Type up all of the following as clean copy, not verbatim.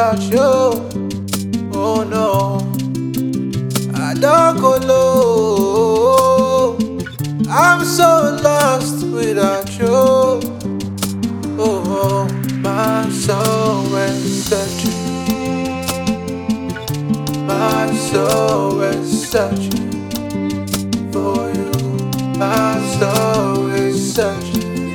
without you. Oh no, I don't go low. I'm so lost without you. Oh, my soul is searching. My soul is searching for you. My soul is searching.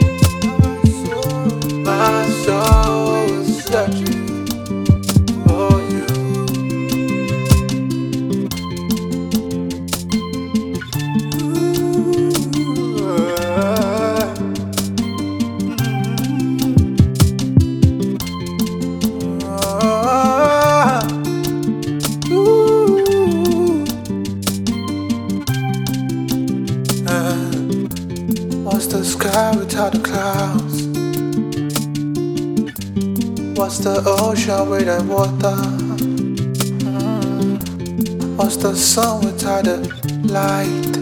My soul is searching for you. What's the sky without the clouds? What's the ocean without water? What's the sun without the light?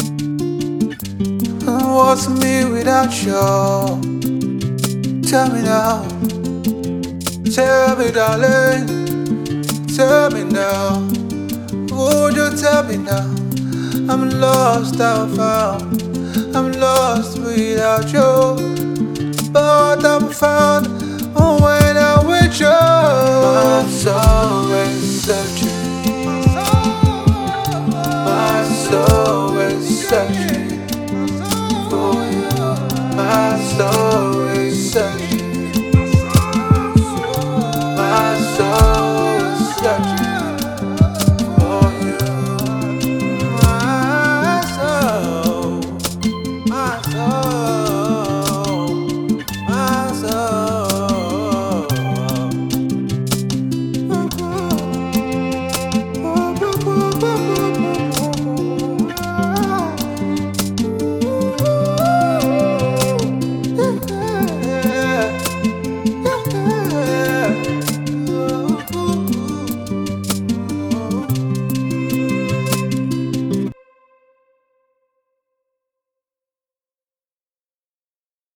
What's me without you? Tell me now. Tell me, darling. Tell me now. Would you tell me now? I'm lost, I'm found. I'm lost without you, but I'm found when I'm with you.